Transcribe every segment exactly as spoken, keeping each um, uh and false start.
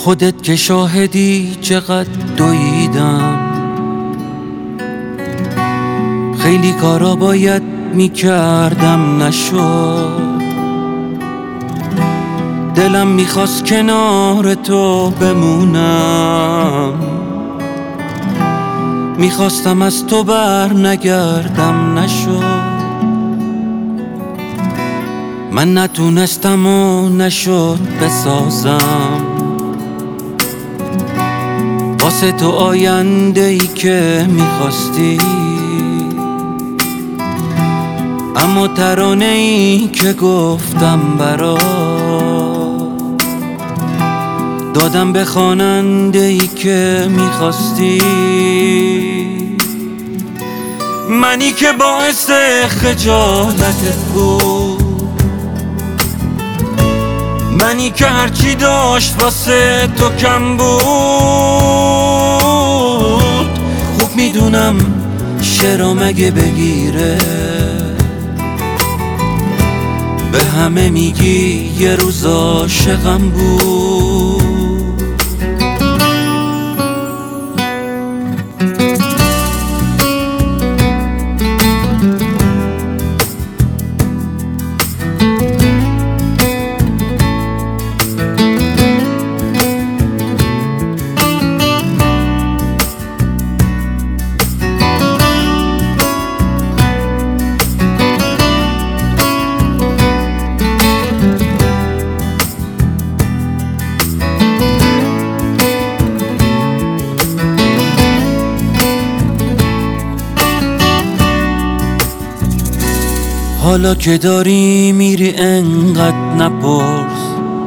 خودت که شاهدی چقدر دویدم، خیلی کارا باید میکردم نشد. دلم میخواست کنار تو بمونم، میخواستم از تو بر نگردم نشد. من نتونستم و نشد بسازم واسه تو آینده ای که میخواستی، اما ترانه ای که گفتم برات دادم به خواننده ای که میخواستی. منی که باعث خجالتت بود، منی که هرچی داشت واسه تو کم بود. خوب میدونم شعرا مگه بگیره، به همه میگی یه روز عاشقم بود. حالا که داری میری انقدر نپرس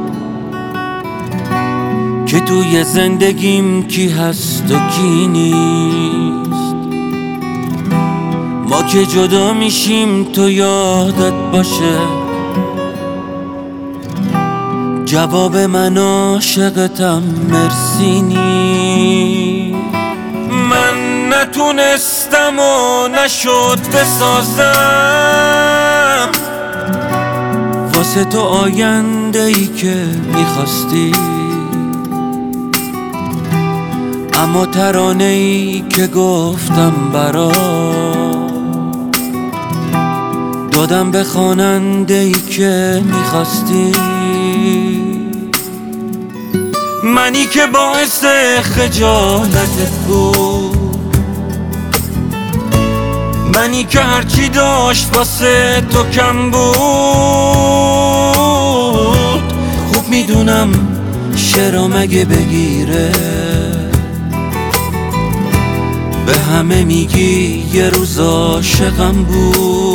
که توی زندگیم کی هست و کی نیست. ما که جدا میشیم تو یادت باشه، جواب من عاشقتم مرسی نیست. من نتونستم و نشد بسازم واسه تو آینده ای که میخواستی، اما ترانه ای که گفتم برات دادم به خواننده ای که میخواستی. منی که باعث خجالتت بود، منی که هرچی داشت واسه تو کم بود. خوب میدونم شعرا مگه بگیره، به همه میگی یه روز عاشقم بود.